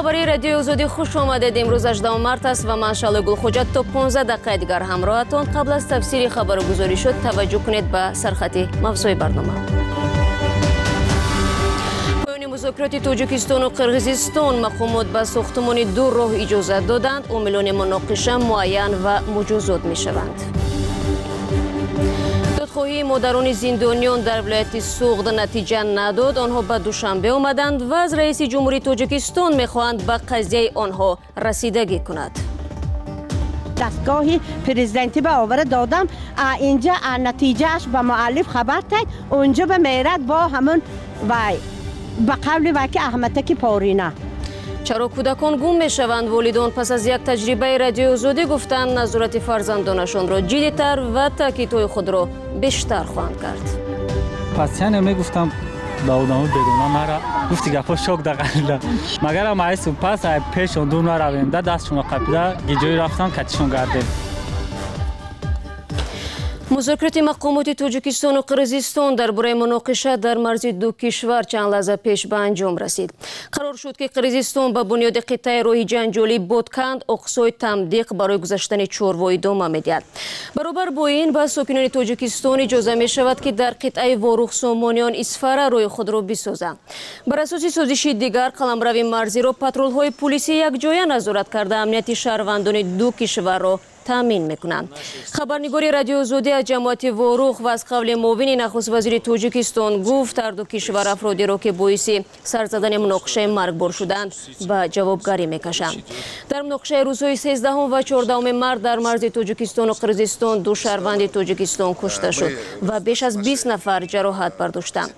خبری رادیو آزادی خوش آمدید. امروز 18 مارس است و من شعله گلخوجت تا 15 دقیقه دیگر همراهتون. قبل از تفسیر خبر گزارش شد توجه کنید به سرخط موضوع برنامه. پایان مذاکرات تاجیکستان و قرقیزستان، مقامات به ساختمان دو راه اجازه دادند. عاملان مناقشه معین و مجازات می شوند. دادخواهی مادران زندانیان در ولایت سوغد نتیجه نداد. آنها به دوشنبه آمدند و از رئیس جمهوری تاجیکستان میخواهند به قضیه آنها رسیدگی کند. دستگاه پرزیدنتی به آور دادم، اینجا نتیجهش به مؤلف خبر داد. اونجا به میرد با همون وای به قول وکی احمدک پارینه. چرا کودکان گم می شوند؟ والدان پس از یک تجربه رادیو آزادی گفتند نظارت فرزندانشان را جدی‌تر و تاکیدهای خود را بیشتر خواهند کرد. پس یعنی می گفتم با اونها بدون مرا گفتی گپا شوک دقیقا مگر ما ایسو پس پیش اون دون رویم ده دستشون قپیده گیجوی رفتن کتشون گردیم. مذاکرات مقامات تاجیکستان و قرقیزستان درباره مناقشه در مرز دو کشور چند لحظه پیش به انجام رسید. قرار شد که قرقیزستان به بنیاد قطعه راه جنجالی بودکند اقصای تمدیق برای گذشتن چاروا ادامه میدهد. برابر با این به ساکنان تاجیکستان اجازه می شود که در قطعه واروخ سامانیان اسفره راه خود را بسازند. بر اساس سازشی دیگر قلمرو مرزی را پترول های پلیسی یکجایه نظارت کرده امنیت شهروندان دو کشور را تامین میکنند. خبرنگار رادیو آزادی از جماعت واروخ و از قول معاون نخست وزیر تاجیکستان گفت هر دو کشور افرادی را که باعث سر زدن مناقشه مرگبار شدند به جوابگری میکشند. در مناقشه روزهای 13 و 14 مارس در مرز تاجیکستان و قرقیزستان دو شهروند تاجیکستان کشته شد و بیش از 20 نفر جراحت برداشتند.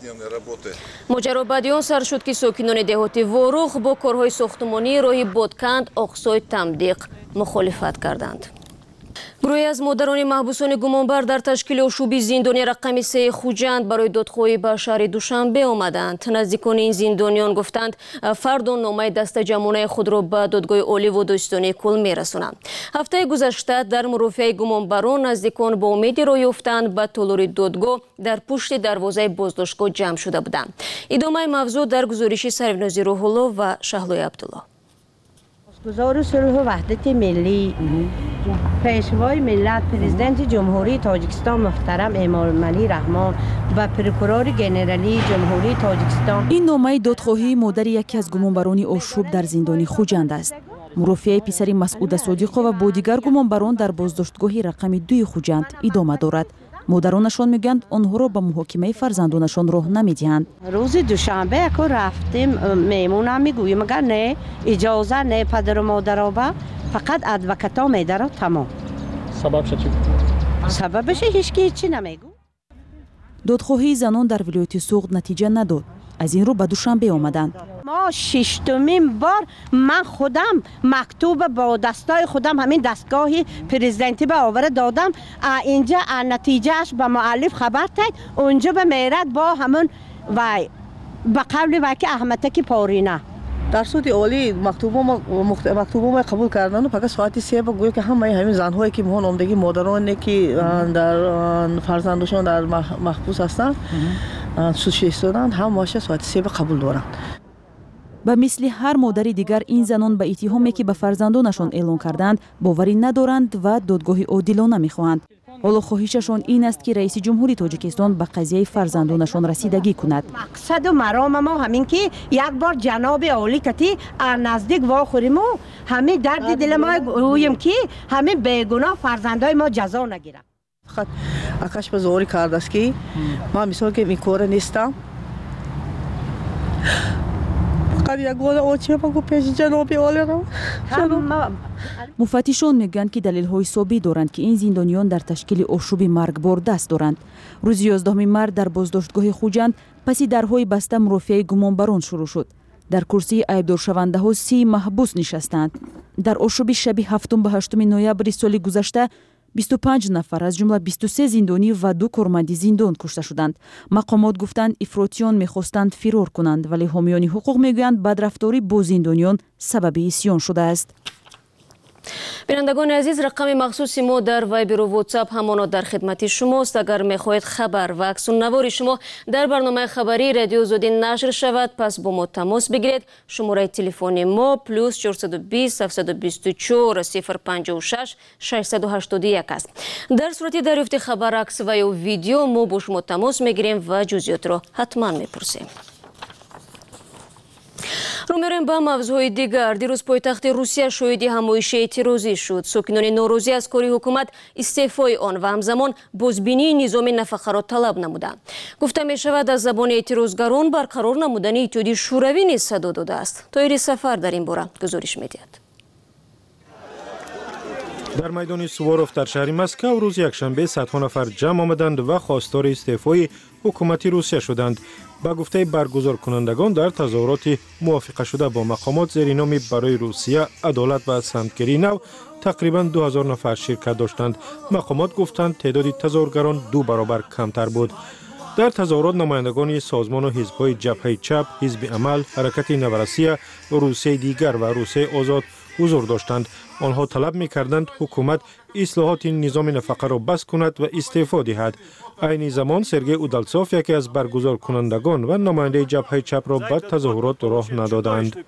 ماجرا بعد آن سر شد که ساکنان دهات واروخ با کارهای ساختمانی راه بودکند اقصای تمدیق مخالفت کردند. گروهی از مادران محبوسان گمانبر در تشکیل آشوبی زندانی رقم 3 خوجند برای دادخواهی به شهر دوشنبه آمدند. نزدیکان این زندانیان گفتند فردا نامه دست جمعانه خود را به دادگاه عالی و داستانی کل میرسانند. هفته گذشته در مرافعه گمانبران نزدیکان با امید راه یافتن به طلوع دادگاه در پشت دروازه بازداشتگاه جمع شده بودند. ادامه موضوع در گزارش سرونازی روح‌الله و شهلوی عبدالله. گزار صلح و وحدت ملی پیشوای ملت پرزیدنت جمهوری تاجیکستان محترم امامعلی رحمان و پروکورور ژنرالی جمهوری تاجیکستان. این نامه دادخواهی مادر یکی از گمانبران آشوب در زندان خوجند است. مرافعه پسر مسعود صادق و با دیگر گمانبران در بازداشتگاه رقم 2 خوجند ادامه دارد. مادرانشان میگند آنها را به محاکمه فرزندانشان راه نمیدهند. روز دوشنبه که رفتیم میمونم میگویم مگر نه اجازه نه پدر و مادر با فقط ادوکتا میداره تمام. سبب چی؟ سببش هیچی نمیگو. دادخواهی زنان در ولایت سوغد نتیجه نداد. از این رو به دوشنبه آمدند. ما 6مین بار من خودم مکتوب با دستای خودم همین دستگاه پرزیدنتی به آور دادم. اینجا نتیجهش به مؤلف خبر داد. اونجا به میرد با همون وای به قول وکی احمدک پارینه. در سود عالی مکتوبم قبول کردن و فقط ساعت 3 بگوید که همین زن‌هایی که مهون عمدگی مادرانی که در فرزندشان در محبوس هستند سوشش استودند هم باشه ساعت 3 قبول دارند. به مثل هر مادر دیگر این زنان به اتهامی که به فرزندانشان اعلان کردند باوری ندارند و دادگاه عادلانه می‌خواهند. حالا خواهششان این است که رئیس جمهوری تاجیکستان به قضیه فرزندانشان رسیدگی کند. مقصد و مرام ما همین که یک بار جناب عالی کتی نزدیک واخوریم و همین درد دل ما گوییم که همین بیگناه فرزندای ما جزا نگیرن. فقط اکش به زوری کرده است که ما مثال که میکوره نیستم. فقط یک گوله اوچه بگو پیش جناب عالی رو. مفتشان میگویند که دلیل‌های ثابت دارند که این زندانیان در تشکیل آشوب مرگبار دست دارند. روز 11 مارس در بازداشتگاه خوجند پسی درهای بسته مرافعه گمانبران شروع شد. در کرسی عیبدار شونده ها 30 محبوس نشستند. در آشوب شب 7 به 8 نوامبر سال گذشته 25 نفر از جمله 23 زندانی و 2 کارمند زندان کشته شدند. مقامات گفتند افراطیان می‌خواستند فرار کنند ولی حامیان حقوق میگویند بدرفتاری با زندانیان سبب اسیان شده است. بینندگان عزیز، رقم مخصوصی ما در وایبر و واتساپ همانا در خدمت شماست. اگر میخواهید خبر و عکس النوار شما در برنامه خبری رادیو آزادی نشر شود، پس با ما تماس بگیرید. شماره تلفن ما +420 724 056 681 است. در صورت دریافت خبر، عکس و یا ویدیو ما با شما تماس میگیریم و جزئیات را حتما میپرسیم. رو میریم به موضوع دیگر. دیروز پایتخت روسیه شاهد همایش اعتراضی شد. ساکنان ناراضی از کار حکومت، استعفای آن و همزمان بازبینی نظام نفقه را طلب نمودند. گفته می شود از زبان اعتراضگران برقرار نمودن اتحادیه شوروی نیز صدا داده است. طاهر سفر در این باره گزارش می‌دهد. در میدان سواروف در شهر مسکو روز یکشنبه صدها نفر جمع آمدند و خواستار استعفای حکومت روسیه شدند. با گفته برگزار کنندگان، در تظاهرات موافقه شده با مقامات زیر نام برای روسیه عدالت و سمتگیری نو تقریبا 2000 نفر شرکت داشتند. مقامات گفتند تعداد تظاهرگران 2 برابر کمتر بود. در تظاهرات نمایندگان سازمان و حزب‌های جبهه چپ، حزب عمل، حرکت نورسیه، روسیه دیگر و روسیه آزاد حضور داشتند. آنها طلب می‌کردند حکومت اصلاحات نظام نفقه را بس کند و استعفا دهد. عین زمان سرگئی اودالتسوف، یکی از برگزار کنندگان و نماینده جبهه چپ را به تظاهرات راه ندادند.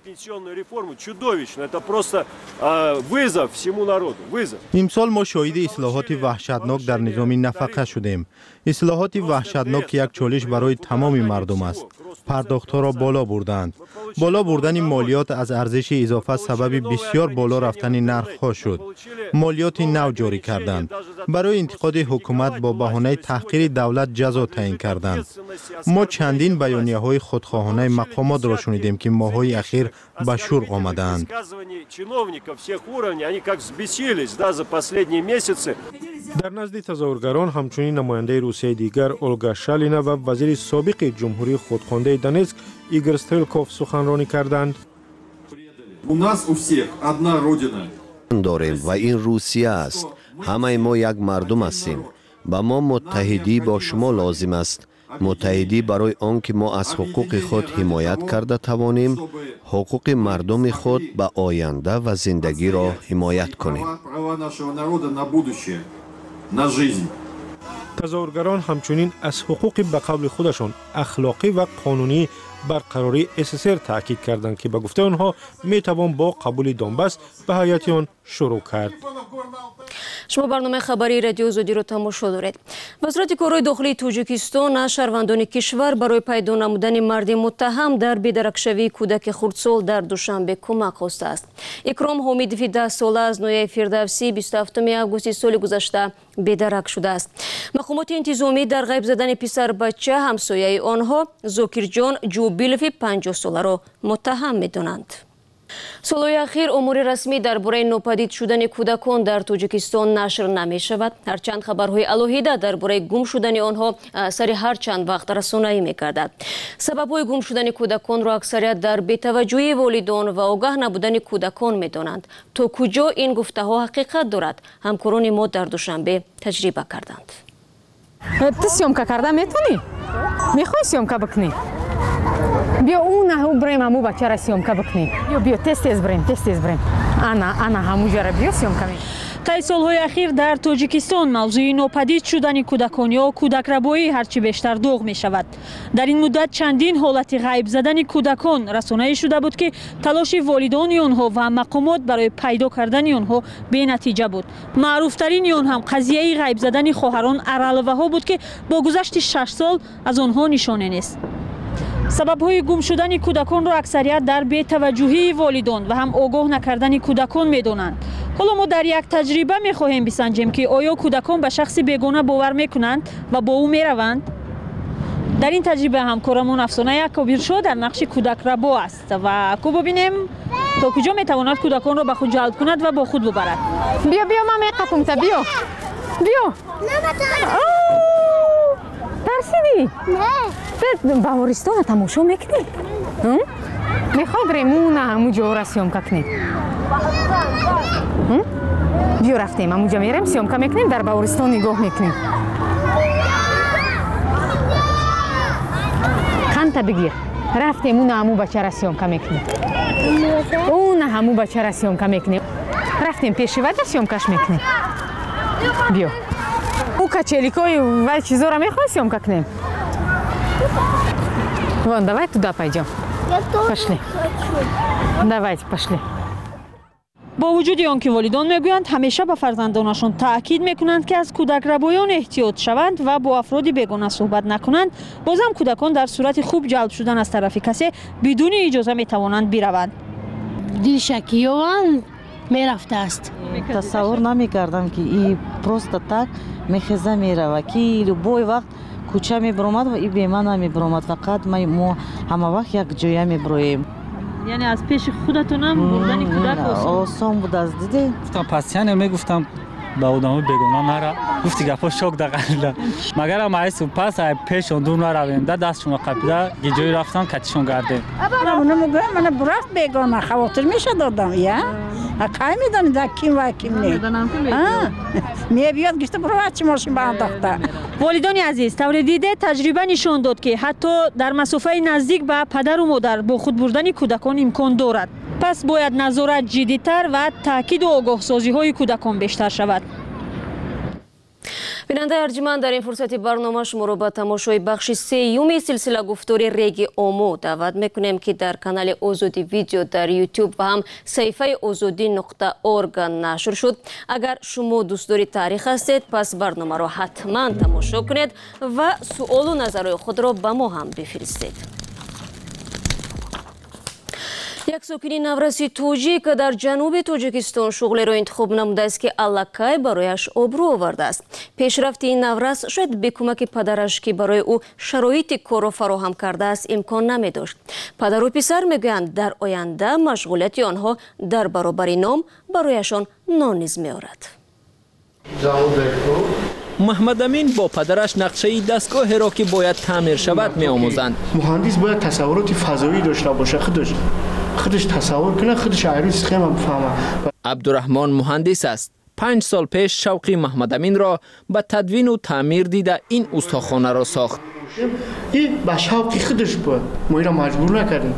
امسال ما شاهد اصلاحات وحشتناک در نظام نفقه شدیم. اصلاحات وحشتناک یک چالش برای تمام مردم است. پرداخت‌ها را بالا بردند. بالا بردن مالیات از ارزش اضافه سبب بسیار بالا رفتن نرخ‌ها شد. مالیات نو جاری کردند. برای انتقاد حکومت با بهانه تحقیر دولت جزا تعیین کردند. ما چندین بیانیه‌های خودخواهانه مقامات را شنیدیم که ماه‌های اخیر به شور آمدند. در نزد تظاهرگران همچنین نماینده روسیه دیگر اولگا شالینا و وزیر سابق جمهوری خودخوانده دونتسک ایگور سترلکوف سخنرانی کردند. داریم و این روسیه است. همه ما یک مردم هستیم. با ما متحدی با شما لازم است. متحدی برای آنکه ما از حقوق خود حمایت کرده توانیم، حقوق مردم خود به آینده و زندگی را حمایت کنیم. تظاهرگران همچنین از حقوق به قول خودشان اخلاقی و قانونی برقراری SSR تاکید کردند که به گفته آنها می توان با قبول دونباس به حیات آن شروع کرد. شما برنامه خبری رادیو آزادی را تماشا دارید. وزارت کارهای داخلی تاجیکستان از شهروندان کشور برای پیدا نمودن مرد متهم در بیدرکشوی کودک خردسال در دوشنبه کمک خواسته است. اکرام حمیدوی 10 ساله از نویه فردوسی 27 آگوست سال گذشته بیدرک شده است. مقامات انتظامی در غیب زدن پسر بچه همسایه آنها زاکرجان جوبیلوی 50 ساله را متهم می‌دانند. سالهای اخیر امور رسمی درباره ناپدید شدن کودکان در تاجیکستان نشر نمی شود. هرچند خبرهای علیحده درباره گم شدن آنها سر هر چند وقت رسانه‌ای می‌گردد. سبب‌های گم شدن کودکان را اکثریت در بی‌توجهی والدین و آگاه نبودن کودکان می‌دانند. تا کجا این گفته‌ها حقیقت دارد؟ همکاران ما در دوشنبه تجربه کردند. تو سیومکا کرده میتونی؟ میخوای سیومکا بکنی؟ بیا اون بریم همو بچه را سیومکا بکنی. بیا تست بریم. انا همو جا را بیا سیومکا می. طی سالهای اخیر در تاجیکستان موضوع ناپدید شدن کودکان یا کودک ربایی هرچی بیشتر داغ می شود. در این مدت چندین حالت غیب زدن کودکان رسانه‌ای شده بود که تلاش والدین آنها و مقامات برای پیدا کردن آنها بی نتیجه بود. معروف ترین آن هم قضیه غیب زدن خواهران ارالوه ها بود که با گذشت 6 سال از آنها نشانه نیست. سبب‌های گم شدن کودکان را اکثریت در بی‌توجهی والدین و هم آگاه نکردن کودکان می‌دانند. حالا ما در یک تجربه می‌خواهیم بسنجیم که آیا کودکان به شخص بیگانه باور می‌کنند و با او می‌روند؟ در این تجربه همکارمون افسانه یعقوبی‌رشا در نقش کودک ربا است و کو ببینیم تا کجا می‌تواند کودکان را به خود جلب کند و با خود ببرد. بیا من می‌قپم تا بیا. ترسیدی؟ نه. باورستان تماشا میکنی؟ میخوای بریم اون همو جا را سیومکا کنیم؟ بیا رفتیم همو جا میریم سیومکا میکنیم در باورستان نگاه میکنیم. خانتا بگیر. رفتیم اون همو بچه را سیومکا میکنیم. اون همو بچه را سیومکا میکنیم. рафтем пешивада съёмкаш мекунем. Биё. У качеликои ва чизора мехоҳи съёмка кунем? Вон, давай туда пойдём. Пошли. Давайте, пошли. با وجود آنکه والدان میگویند همیشه به فرزندانشان تاکید میکنند که از کودک‌ربایان احتیاط شوند و با افراد بیگانه صحبت نکنند، بازم کودکان در صورت خوب جلب شدن از طرف کسی بدون اجازه میتوانند بروند. دل شکیوان میرفته است. تصور نمیکردم که این پروست تک میخزه میروه که بوی وقت کوچه میبرامد و این بیمه نمیبرامد، فقط ما همه وقت یک جایه میبرویم. یعنی از پیش خودتون هم بردن کودک آسان بود از دیدی؟ گفتم پس یعنی میگفتم به آدم بیگانه نرا، گفتی گپا شوک دقیقا مگر هم ایسو پس پیش اون دور نرویم ده دستشون قپیده گیجوی رفتن کتشون گردیم. اونو میگویم من برفت بیگانه خواطر میشه دادم یا؟ اکای میدانی در کیم و کیم نی؟ میبیاد گشته برو بچه ماشین به انداخته. والدان عزیز، طور دیده تجربه نشان داد که حتی در مسافه نزدیک به پدر و مادر با خود بردن کودکان امکان دارد. پس باید نظارت جدی‌تر و تاکید و آگاه سازی های کودکان بیشتر شود. بیننده ارجمند، در این فرصت برنامه شما رو به تماشای بخش سوم سلسله گفتار ریگ اومو دعوت میکنیم که در کانال آزادی ویدیو در یوتیوب و هم صفحه azadi.org نشر شد. اگر شما دوست دارید تاریخ هستید پس برنامه رو حتما تماشا کنید و سوال و نظرهای خود را به ما هم بفرستید. یک ساکنی نورسی توجی که در جنوب تاجیکستان شغل را انتخاب نموده است که الکای برایش آبرو آورده است. پیشرفت این نورس شاید به کمک پدرش که برای او شرایط کار را فراهم کرده است امکان نمی داشت. پدر و پسر میگویند در آینده مشغولیت آنها در برابر نام برایشان نان نیز میآورد. محمد امین با پدرش نقشه دستگاه را که باید تعمیر شود می‌آموزند. مهندس باید تصورات فضایی داشته باشه، خودش تصور کنه، خودش عروض سخیم بفهمه. عبدالرحمن مهندس است. 5 سال پیش شوقی محمد امین را به تدوین و تعمیر دیده این استخوانه را ساخت. این به شوق خودش بود، ما را مجبور نکردیم.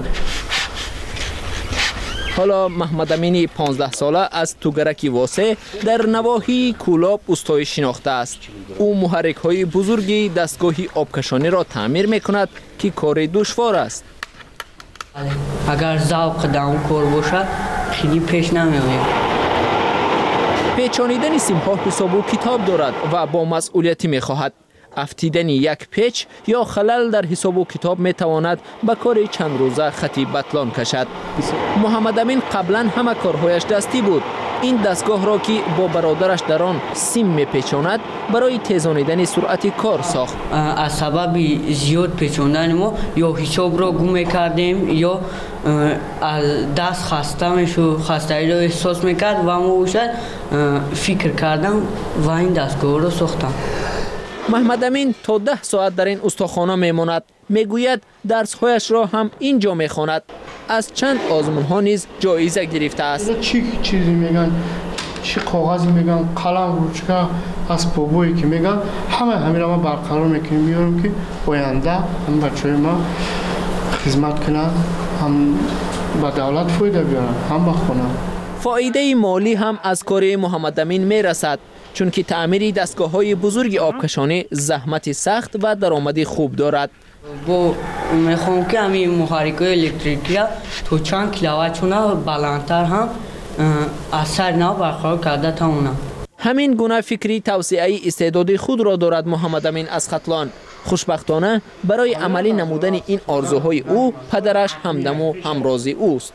حالا محمد امینی 15 ساله از توگرک واسه در نواحی کولاب استای شناخته است. او محرک های بزرگی دستگاهی آبکشانی را تعمیر میکند که کار دشوار است. اگر ذوق دام کار باشه خیلی پیش نمی‌آید. پیچانیدن سیم‌ها حساب و کتاب دارد و با مسئولیتی می‌خواهد. افتیدن یک پیچ یا خلل در حساب و کتاب می‌تواند به کار چند روزه خطی بطلان کشد. محمد امین قبلا همه کارهایش دستی بود. این دستگاه را که با برادرش در آن سیم می‌پیچاند برای تیزانیدن سرعت کار ساخت. از سبب زیاد پیچاندن ما یا حساب را گم کردیم یا از دست خستگی را احساس میکرد و ما فکر کردم و این دستگاه را ساختم. محمد امین تا 10 ساعت در این استخوانه میماند. میگوید درس‌هایش را هم اینجا میخواند. از چند آزمون ها نیز جایزه گرفته است. چی چیزی میگن، چی کاغذی میگن، قلم، روچکه، اسبابایی که میگن همه را ما برقرار میکنیم، میارم که آینده هم بچهای ما خدمت کنند، هم به دولت فایده بیارن، هم به خونه. فایده مالی هم از کار محمد امین میرسد، چون که تعمیر دستگاه‌های بزرگ آبکشانی زحمت سخت و درآمد خوب دارد. با میخوام که همین محرک‌های الکتریکی تو چند کیلووات بلندتر هم اثر نه برقرار کرده تا اونا. همین گونه فکری توسعه استعداد خود را دارد محمد امین از ختلان. خوشبختانه برای عملی نمودن این آرزوهای او پدرش همدم و همراضی اوست.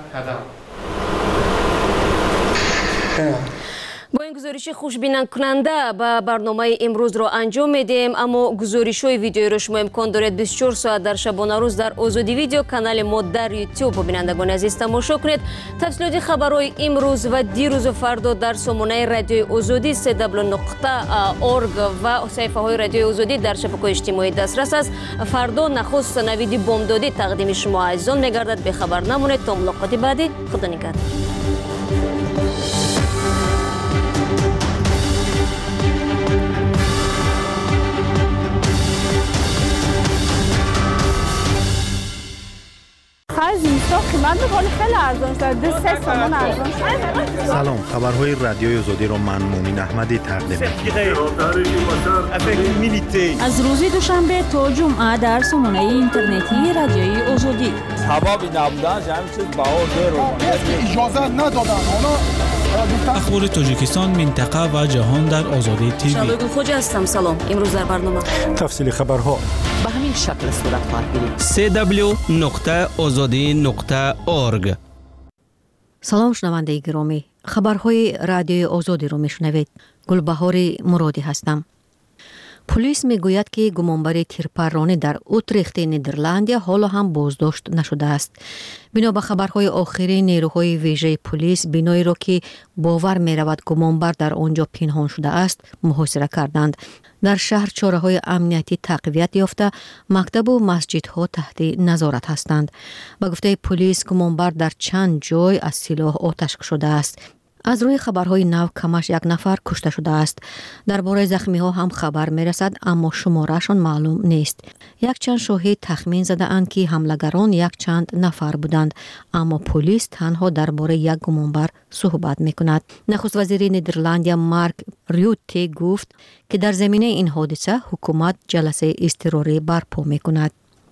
با این گزارش خوشبینانه کننده به برنامه امروز را انجام میدیم، اما گزارش های ویدیو را شما امکان دارید 24 ساعت در شبانه روز در آزادی ویدیو کانال ما در یوتیوب بینندگان عزیز تماشا کنید. تفصیلات خبرهای امروز و دیروز و فردا در سامانه رادیوی آزادی www.org و صفحه های رادیوی آزادی در شبکه‌های اجتماعی دسترس است. فردا نخست نوید بامدادی تقدیم شما عزیزان میگردد. به خبر نمونید تا ملاقات بعدی. خدا نگهدار. خیلی خیلی ارزان شد. 3 تومان ارزان شد. سلام، خبرهای رادیوی آزادی را من مومن احمدی تقدیم می‌کنم. از روز دوشنبه تا جمعه در سامانه اینترنتی رادیوی آزادی. حبابی نبودن همین چیز بهار اجازه ندادن. اخبار تاجیکستان، منطقه و جهان در آزادی تیوی. شادو خوجا هستم. سلام. امروز در برنامه تفصیل خبرها به همین شکل صورت خواهد گرفت. www.azadi.org. سلام شنونده گرامی، خبرهای رادیوی آزادی رو میشنوید. گلبهار مرادی هستم. پلیس میگوید که گمانبر تیرپرانی در اوتریخت نیدرلندیا حالا هم بازداشت نشده است. بنا به خبرهای آخری نیروهای ویژه پلیس بینایی را که باور می‌رود گمانبر در آنجا پنهان شده است محاصره کردند. در شهر چاره‌های امنیتی تقویت یافته، مکتب و مسجدها تحت نظارت هستند. به گفته پلیس گمانبر در چند جای از سلاح آتش شده است. از روی خبرهای نو کمش 1 نفر کشته شده است. درباره زخمی ها هم خبر می رسد اما شمارهشان معلوم نیست. یک چند شاهد تخمین زده اند که حملگران یک چند نفر بودند، اما پلیس تنها درباره یک گمانبر صحبت می کند. نخست وزیر نیدرلندیا مارک ریوته گفت که در زمینه این حادثه حکومت جلسه اضطراری برپا می کند.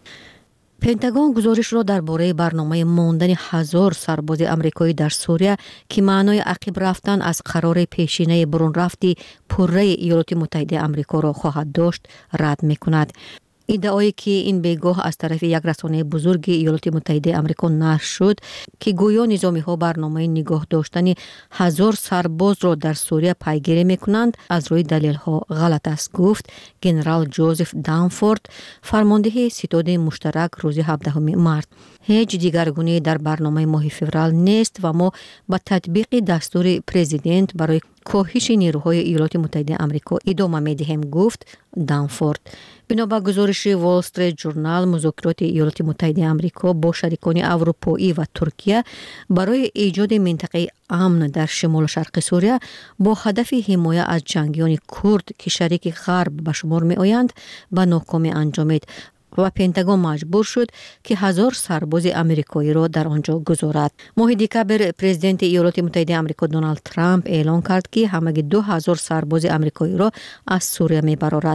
پنتاگون گزارش را درباره برنامه ماندن 1000 سرباز آمریکایی در سوریه که معنای عقب رفتن از قرار پیشینه برون رفتی پره ایالات متحده آمریکا را خواهد داشت رد می‌کند. ادعایی که این بیگاه از طرف یک رسانه بزرگ ایالات متحده آمریکا نشر شد که گویا نظامی‌ها برنامه نگاه داشتن 1000 سرباز را در سوریه پیگیری می‌کنند از روی دلیل‌ها غلط است، گفت ژنرال جوزف دانفورد، فرمانده ستاد مشترک روز 17 مارس. هیچ دیگرگونی در برنامه ماه فوریه نیست و ما با تطبیق دستور پرزیدنت برای کاهش نیروهای ایالات متحده آمریکا ادامه می‌دهیم، گفت دانفورد. بنا به گزارش وال استریت جورنال، مذاکرات ایالات متحده آمریکا با شریکان اروپایی و ترکیه برای ایجاد منطقه امن در شمال شرق سوریه با هدف حمایت از جنگیان کرد که شریک غرب به شمار می آیند به ناکامی انجامید و پنتاگون مجبور شد که 1000 سرباز آمریکایی را در آنجا گذارد. ماه دکبر پرزیدنت ایالات متحده آمریکا دونالد ترامپ اعلان کرد که همگی 2000 سرباز آمریکایی را از سوریه میبرد.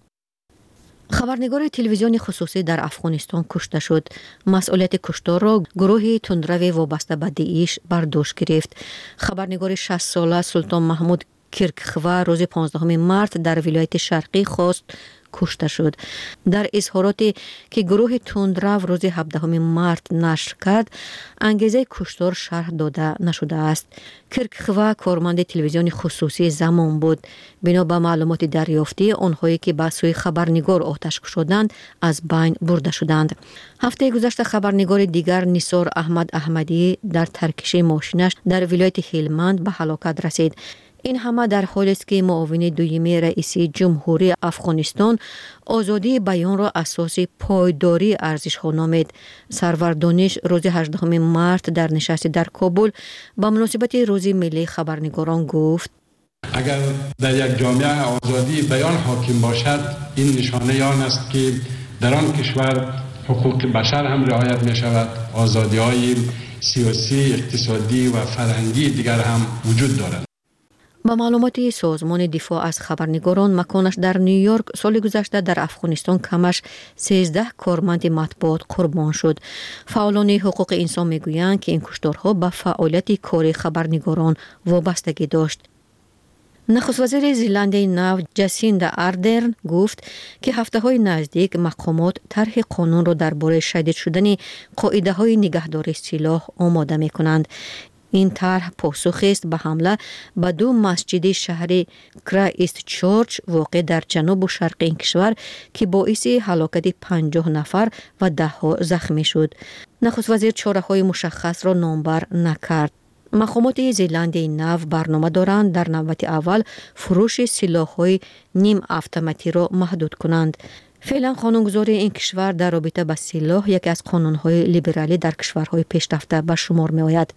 خبرنگار تلویزیون خصوصی در افغانستان کشته شد. مسئولیت کشتار را گروه تندرو وابسته به داعش برداشت گرفت. خبرنگار 60 ساله سلطان محمود کرکخوا روز 15 مارس در ولایت شرقی خواست کشته شد. در اظهاراتی که گروه تندرو روز 17 مارس نشر کرد، انگیزه کشتار شرح داده نشده است. کرکخوا کارمند تلویزیون خصوصی زمان بود. بنا به معلومات دریافتی، آنهایی که به سوی خبرنگار آتش کشیدند از بین برده شدند. هفته گذشته خبرنگار دیگر نثار احمد احمدی در ترکش ماشینش در ولایت هلمند به هلاکت رسید. این همه در حالی است که معاون دوم رئیس جمهوری افغانستان آزادی بیان را اساس پایداری ارزش‌ها نامید. سرور دانش روز 18 مارس در نشست در کابل با مناسبت روز ملی خبرنگاران گفت: اگر در یک جامعه آزادی بیان حاکم باشد، این نشانه آن است که در آن کشور حقوق بشر هم رعایت می شود، آزادی‌های سیاسی، اقتصادی و فرهنگی دیگر هم وجود دارد. با معلومات سازمان دفاع از خبرنگاران، مکانش در نیویورک، سال گذشته در افغانستان کمش 13 کارمند مطبوعات قربان شد. فعالان حقوق انسان میگویند که این کشتارها به فعالیت کاری خبرنگاران وابستگی داشت. نخست وزیر زیلندی نو جاسیندا آردرن گفت که هفته‌های نزدیک مقامات طرح قانون را درباره شدید شدن قاعده‌های نگهداری سلاح آماده می‌کنند. این طرح پاسخ است به حمله به 2 مسجد شهر کرایست چرچ واقع در جنوب و شرق این کشور که باعث هلاکت 50 نفر و 10 زخمی شد. نخست وزیر چاره‌های مشخص را نامبر نکرد. مقامات زیلندی نو برنامه دارند در نوبت اول فروش سلاح‌های نیم اتوماتی را محدود کنند. فعلا قانونگذاری این کشور در رابطه با سلاح یکی از قانون‌های لیبرالی در کشورهای پیشرفته به شمار می‌آید.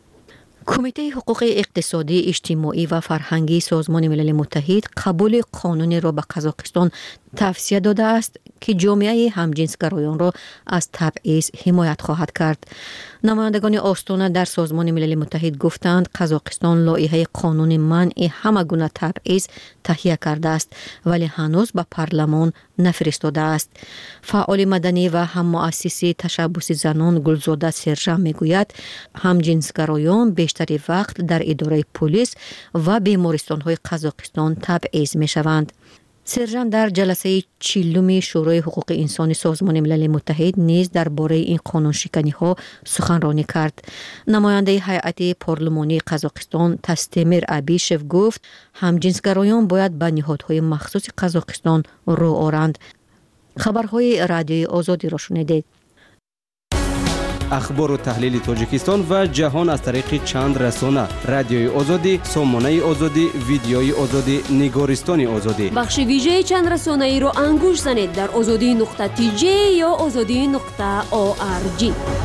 کمیته حقوق اقتصادی، اجتماعی و فرهنگی سازمان ملل متحد قبول قانونی را به قزاقستان توصیه داده است که جامعه همجنسگرایان را از تبعیض حمایت خواهد کرد. نمایندگان آستانه در سازمان ملل متحد گفتند قزاقستان لایحه قانون منع همه گونه تبعیض تهیه کرده است ولی هنوز به پارلمان نفرستاده است. فعال مدنی و هم مؤسس تشبث زنان گلزاده سرژان میگوید همجنسگرایان بیشتر وقت در اداره پلیس و بیمارستان‌های قزاقستان تبعیض میشوند. سرژان در جلسه 40 شورای حقوق انسانی سازمان ملل متحد نیز درباره این قانون شکنی ها سخنرانی کرد. نماینده هیئت پارلمانی قزاقستان تستمیر ابیشف گفت همجنسگرایان باید به نهادهای مخصوص قزاقستان رو آرند. خبرهای رادیوی آزادی را شنیدید. اخبار و تحلیل تاجیکستان و جهان از طریق چند رسانه: رادیوی آزادی، سامانه آزادی، ویدیوی آزادی، نگارستان آزادی. بخش ویژه چند رسانه ای را انگوش زنید در azadi.tj یا azadi.org.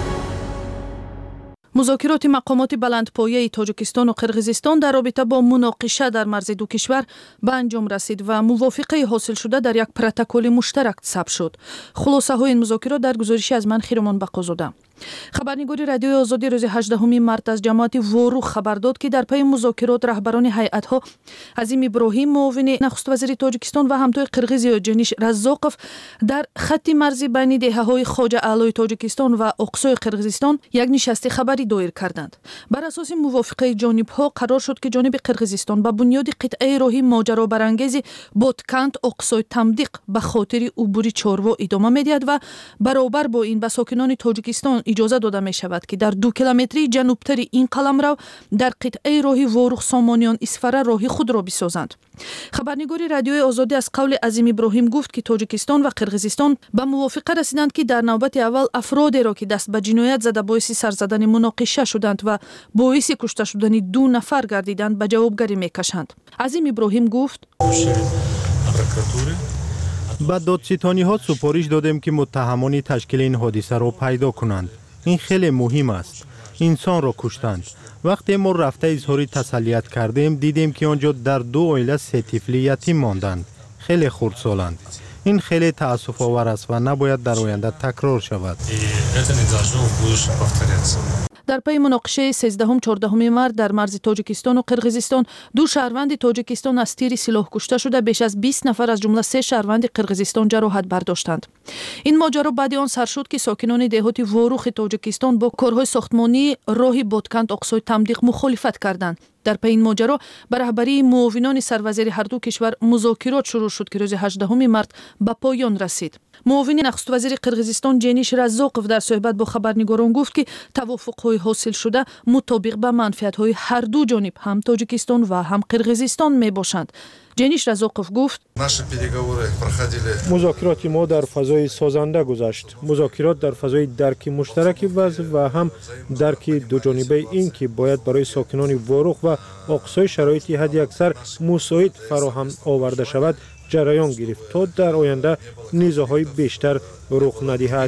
مذاکرات مقامات بلندپایه تاجیکستان و قرقیزستان در رابطه با مناقشه در مرز دو کشور به انجام رسید و موافقه حاصل شده در یک پروتکل مشترک ثبت شد. خلاصه های این مذاکرات در گزارشی از من خیرمان بقازاده. خبرنگار رادیوی آزادی روز 18 مارس از جماعت وروخ خبر داد که در پی مذاکرات رهبران هیئت‌ها عظیم ابراهیم معاون نخست وزیر تاجیکستان و همتای قرقیز جنیش رزاقов در خط مرزی بین دهه‌های خواجه اعلی تاجیکستان و اقصای قرقیزستان یک نشست خبری دایر کردند. بر اساس موافقه جانب‌ها قرار شد که جانب قرقیزستان با بنیاد قطعه راهی ماجرا برانگیز بودکند اقصای تمدیق به خاطر عبور چاروا ادامه می‌دهد و برابر با این به ساکنان تاجیکستان اجازه داده می شود که در 2 کیلومتری جنوبتر این قلمرو در قطعه راهی وروخ سامانیان اسفره راهی خود را بسازند. خبرنگار رادیوی آزادی از قول عظیم ابراهیم گفت که تاجیکستان و قرقیزستان به موافقه رسیدند که در نوبت اول افرادی را که دست به جنایت زده باعث سر زدن مناقشه شدند و باعث کشته شدن 2 نفر گردیدند به جوابگری میکشند. عظیم ابراهیم گفت به دادستانی ها سپارش دادیم که متهمان تشکیل این حادثه را پیدا کنند. این خیلی مهم است. انسان را کشتند. وقتی ما رفته اظهار تسلیت کردیم دیدیم که آنجا در 2 عائله 3 طفل یتیم ماندند. خیلی خردسالند. این خیلی تأسف آور است و نباید در آینده تکرار شود. در پی مناقشه 13-14 مارس در مرز تاجیکستان و قرقیزستان 2 شهروند تاجیکستان از تیر سلاح کشته شده بیش از 20 نفر از جمله 3 شهروند قرقیزستان جراحت برداشتند. این ماجرا بعد آن سر شد که ساکنان دهات وروخ تاجیکستان با کارهای ساختمانی راه بودکند اقصای تمدیق مخالفت کردند. در پی این ماجرا به رهبری معاونان سروزیر هر دو کشور مذاکرات شروع شد که روز 18 مارس به پایان رسید. معاون نخست وزیر قرقیزستان جنیش رزاقов در صحبت با خبرنگاران گفت که توافق‌های حاصل شده مطابق به منفعت‌های هر دو جانب هم تاجیکستان و هم قرقیزستان میباشند. جنیش رزاقов گفت مذاکرات ما در فضای سازنده گذشت. مذاکرات در فضای درک مشترک وضع و هم درک دو جانبه این که باید برای ساکنان وروخ و اقصای شرایطی حداکثر مساعد فراهم آورده شود جریان گرفت تا در آینده نیزه‌های بیشتر رخ ندهد.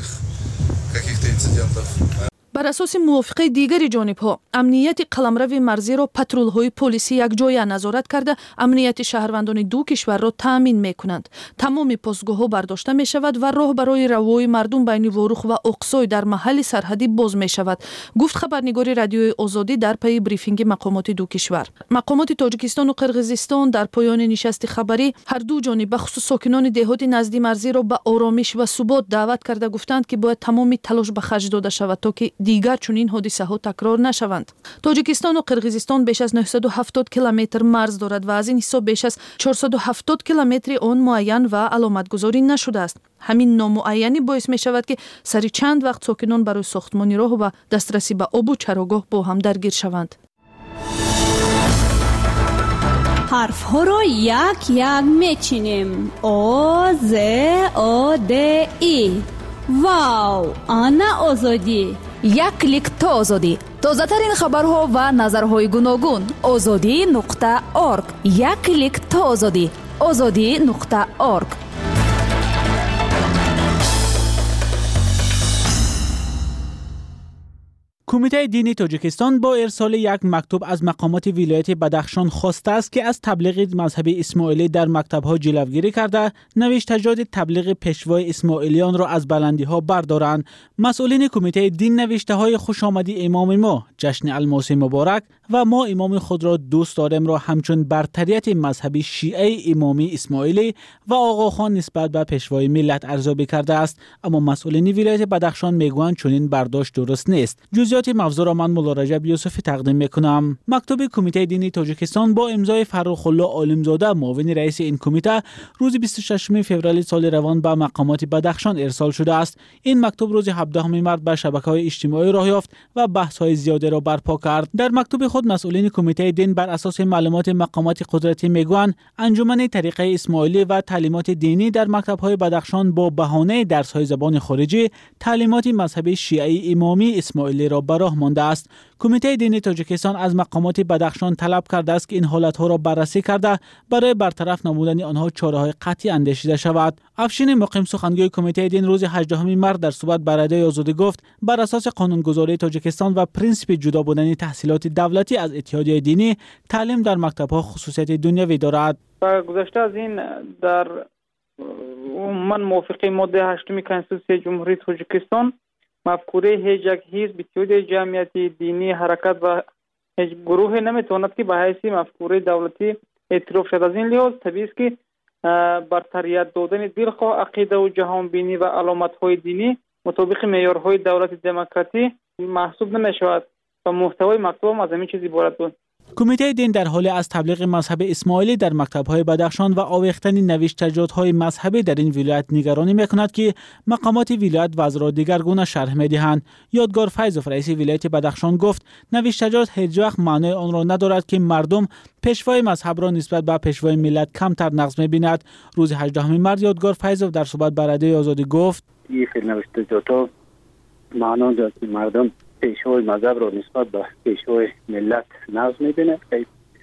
بر اساس موافقه دیگر جانب‌ها امنیت قلمرو مرزی را پترول‌های پلیسی یکجایی نظارت کرده امنیت شهروندان دو کشور را تامین می‌کنند. تمام پاسگاه‌ها برداشته می‌شود و راه برای روای مردم بین وروخ و اقصای در محل سرحدی باز می‌شود. گفت خبرنگار رادیوی آزادی در پی بریفینگ مقامات دو کشور. مقامات تاجیکستان و قرقیزستان در پایان نشست خبری هر دو جانب به خصوص ساکنان دهات نزدیک مرزی را به آرامش و ثبات دعوت کرده گفتند که باید تمام تلاش به خرج داده شود تا که دیگر چنین حادثه ها تکرار نشوند. تاجیکستان و قرقیزستان بیش از 970 کیلومتر مرز دارد و از این حساب بیش از 470 کیلومتر آن معین و علامت گذاری نشده است. همین نامعینی باعث می شود که سری چند وقت ساکنان برای ساختمانی راه و دسترسی به آب و چراگاه با هم درگیر شوند. حرف ها را یک یک میچینیم. آ ز آ د ای. واو، آنا آزادی. یک کلیک تا آزادی. تازه ترین خبرها و نظرهای گوناگون. azadi.org. یک کلیک تا آزادی. azadi.org. کمیته دینی تاجیکستان با ارسال یک مکتوب از مقامات ولایت بدخشان خواسته است که از تبلیغ مذهبی اسماعیلی در مکتب‌ها جلوگیری کرده، نوشتجات تبلیغ پیشوای اسماعیلیان را از بلندی‌ها بردارند. مسئولین کمیته دین نوشته‌های خوش آمدی امام ما جشن الماسی مبارک و ما امام خود را دوست داریم را همچون برتریت مذهبی شیعه امامی اسماعیلی و آقاخان نسبت به پیشوای ملت ارزیابی کرده است، اما مسئولین ولایت بدخشان میگویند چنین برداشت درست نیست. جزئیات موضوع را من مولا رجب یوسفی تقدیم میکنم. مکتوب کمیته دینی تاجیکستان با امضای فرخ الله عالمزاده معاون رئیس این کمیته روز 26 فوریه سال روان به مقامات بدخشان ارسال شده است. این مکتوب روز 17 مارس به شبکه‌های اجتماعی راه یافت و بحث‌های زیادی را برپا کرد. در مکتوب خود مسئولین کمیته دین بر اساس معلومات مقامات قدرتی میگویند انجمن طریقه اسماعیلی و تعلیمات دینی در مکتب‌های بدخشان با بهانه درس‌های زبان خارجی تعلیمات مذهبی شیعه امامی اسماعیلی را به راه مانده است. کمیته دینی تاجیکستان از مقامات بدخشان طلب کرده است که این حالت‌ها را بررسی کرده برای برطرف نمودن آنها چاره‌های قطعی اندیشیده شود. افشین مقیم سخنگوی کمیته دین روز 18 مارس در صحبت با رادیوی آزادی گفت بر اساس قانونگذاری تاجیکستان و پرینسیپ جدا بودن تحصیلات دولتی از اتحادیه دینی تعلیم در مکتب‌ها خصوصیت دنیوی دارد. گذشته از این در من موافق ماده 8 کنستیتوسیون جمهوری تاجیکستان مفکوره هیچ یک حزب اتحادیه جمعیتی دینی حرکت و هیچ گروه نمیتواند که به حیث مفکوره دولتی اعتراف شود. از این لحاظ طبیعی است که برتریت دادن دلخواه عقیده و جهان بینی و علامت‌های دینی مطابق معیارهای دولت دموکراتی محسوب نمی‌شود و محتوای مکتوب هم از همین چیز عبارت بود. کمیته دین در حال از تبلیغ مذهب اسماعیلی در مکتب‌های بدخشان و آویختن نوشتجات‌های مذهبی در این ولایت نگرانی می‌کند که مقامات ولایت وضع را دیگرگونه شرح می‌دهند. یادگار فیضوف رئیس ولایت بدخشان گفت نوشتجات هیچ وقت معنای آن را ندارد که مردم پیشوای مذهب را نسبت به پیشوای ملت کمتر نقض می‌بیند. روز 18 مارس یادگار فیضوف در صحبت با رادیوی آزادی گفت این نوشتجات معنا دارد که مردم پیشوای مذهب را نسبت به پیشوای ملت نقض می‌بیند که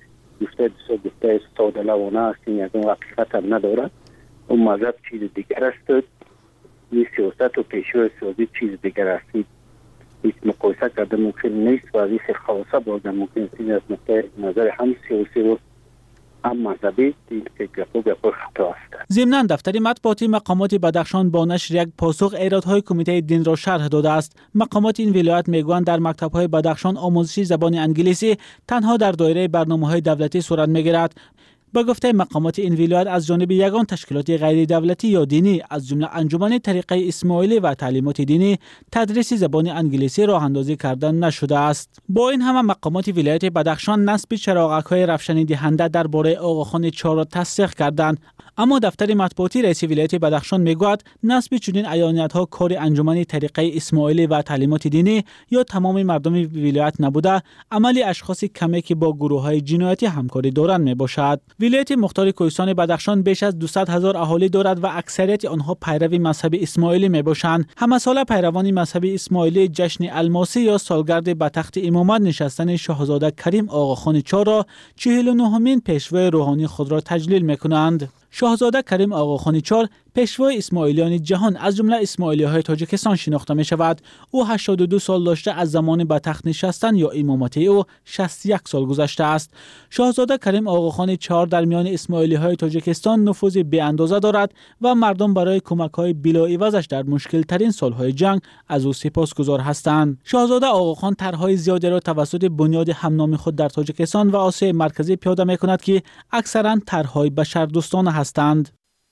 گفته ساده لوانه است، این یکم حقیقت هم ندارد. اون مذهب چیز دیگر است، این سیاست و پیشوای سیاسی چیز دیگر است. هیچ مقایسه کرده ممکن نیست و از این خلاصه بردن ممکن است از نقطه نظر هم سیاسی و هم مذهبی گپ خطا است. ضمناً دفتر مطبوعاتی مقامات بدخشان با نشر یک پاسخ ایرادهای کمیته دین را شرح داده است. مقامات این ولایت میگویند در مکتب‌های بدخشان آموزش زبان انگلیسی تنها در دایره برنامه‌های دولتی صورت می‌گیرد. با گفته مقامات این ولایت از جانب یگان تشکیلات غیر دولتی یا دینی از جمله انجمن طریقه اسماعیلی و تعلیمات دینی تدریس زبان انگلیسی راه اندازی کردن نشده است. با این همه مقامات ولایت بدخشان نصب چراغک‌های روشنی دهنده درباره آقاخان 4 را تصدیق کردند، اما دفتر مطبوعاتی رئیس ولایت بدخشان میگوید نصب چنین عیانیت‌ها کار انجمن طریقه اسماعیلی و تعلیمات دینی یا تمام مردم ولایت نبوده، عملی اشخاص کمی که با گروه‌های جنایتی همکاری دارند میباشد. ولایت مختار کوهستان بدخشان بیش از 200,000 اهالی دارد و اکثریت آنها پیرو مذهب اسماعیلی میباشند. همه ساله پیروان مذهب اسماعیلی جشن الماسی یا سالگرد به تخت امامت نشستن شاهزاده کریم آقاخان 4 را 49مین پیشوای روحانی خود را تجلیل میکنند. شاهزاده کریم آقاخان 4 پیشوای اسماعیلیان جهان از جمله اسماعیلی‌های تاجیکستان شناخته می شود. او 82 سال داشته از زمان به تخت نشستن یا امامت او 61 سال گذشته است. شاهزاده کریم آقاخان 4 در میان اسماعیلی‌های تاجیکستان نفوذ بی اندازه دارد و مردم برای کمک‌های بلاعوضش در مشکل‌ترین سال‌های جنگ از او سپاسگزار هستند. شاهزاده آقاخان طرح‌های زیادی را توسط بنیاد همنام خود در تاجیکستان و آسیای مرکزی پیاده می‌کند که اکثراً طرح‌های بشردوستانه هستند.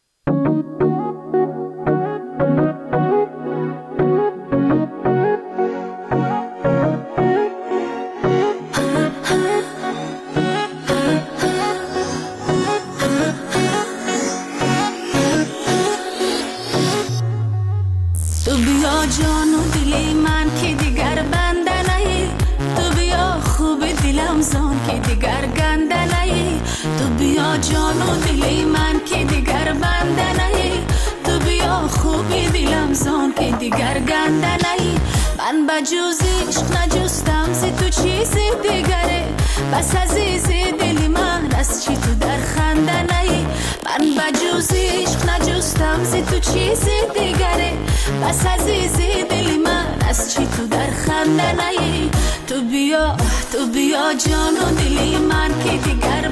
جان و دل من که دیگر بنده نهی، تو بیا خوب دلم زان که دیگر گنده نهی، تو بیا جان و دل من که دیگر بنده نهی، تو بیا خوب دلم زان که دیگر گنده نهی. من به جز عشق نجستم ز تو چیز دیگره، بس عزیز دل من از چی تو در خنده نهی. من به جز عشق نجستم ز تو چیز دیگره، بس عزیزی دل من از چی تو در خنده نهی تو بیا جان و دلی من که دیگر